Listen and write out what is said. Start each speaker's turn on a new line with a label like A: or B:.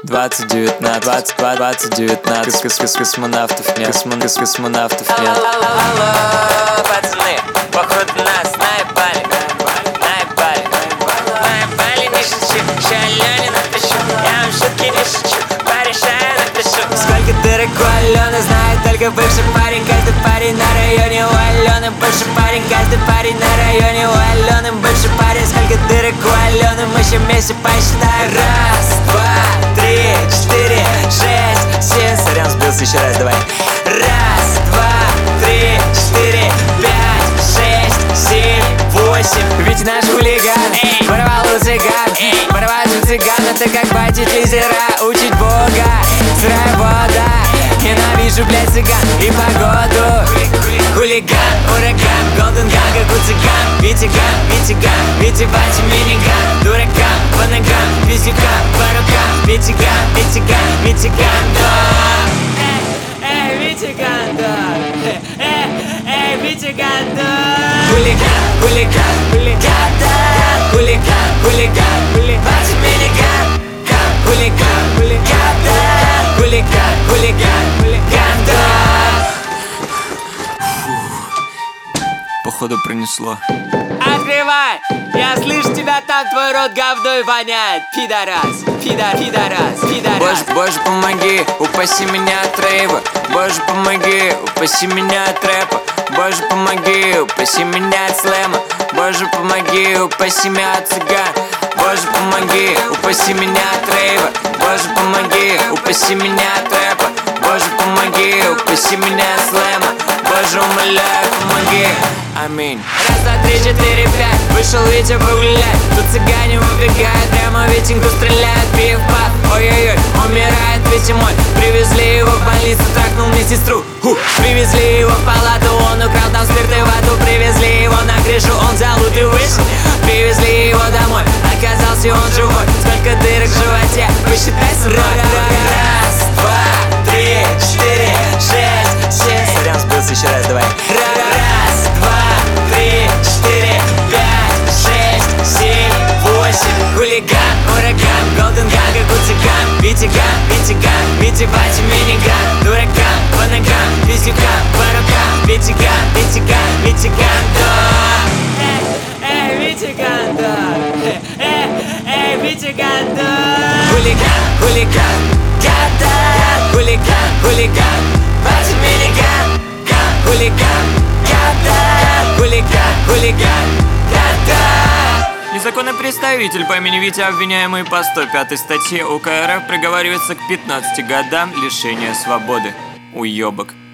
A: 2019, космонавтов нет, космонавтов нет.
B: Алло, пацаны, походу нас наебали, не шучу, Алене напишу, я вам шутки не шучу, порешаю, напишу. Сколько дырок у Алены знает только бывший парень, каждый парень на районе у Алены бывший парень, каждый парень на районе у Алены бывший парень. Сколько дырок у Алены, мы еще вместе посчитаем. Раз, два, три, четыре, шесть, семь. Сорян, сбился, еще раз, давай. Раз, два, три, четыре, пять, шесть, семь, восемь. Ведь наш хулиган воровал у цыган, воровать у цыган — это как батить лидера, учить Бога. Сырая вода, ненавижу, блядь, цыган и погоду. Хулиган, ураган, голден ган, как у цыган. Витиган, витибати миниган. Дуракам по ногам, визюкам по рукам. Витиган, да. Эй, Витиган, да. Эй, Витиган, да. Хулиган, да. Хулиган, бати миниган. Хулиган, да. Хулиган, да.
A: Походу пронесло.
B: Открывай! Я слышу тебя там, твой рот говной воняет. Пидорас.
A: Боже, помоги, упаси меня от рейва. Боже, помоги, упаси меня от рэпа. Боже, помоги, упаси меня от слэма. Боже, помоги, упаси меня от цыган. Боже, помоги, упаси меня от рейва. Боже, помоги, упаси меня от рэпа. Боже, помоги, упаси меня от слэма. Боже, умоляю, помоги. Аминь.
B: Раз, два, три, четыре, пять. Вышел Витя погулять. Тут цыгане выбегают, прямо Витеньку стреляют. Пив-паф, ой-ой-ой, умирает Витя мой. Привезли его в больницу, трахнул медсестру. Привезли его в палату, он украл там спирт и воду. Привезли его на крышу, он взял лут и вышел. Привезли его домой, оказался он живой. Сколько дырок в животе, посчитай срок. Раз, два, три, четыре, шесть, семь.
A: Сорян, сбился, еще раз, давай.
B: Раз, два, три, четыре, пять, шесть, семь, восемь. Хулиган, ураган, голден ган, как у цыган. Витиган, витибати миниган. Дуракам по ногам, визюкам по рукам. Витиган, да. Эй, Витиган, да. Эй, Витиган, да. Хулиган, да. Хулиган, бати миниган. Хулиган, да.
A: Незаконный представитель по имени Витя, обвиняемый по 105 статье УК РФ, приговаривается к 15 годам лишения свободы. Уебок.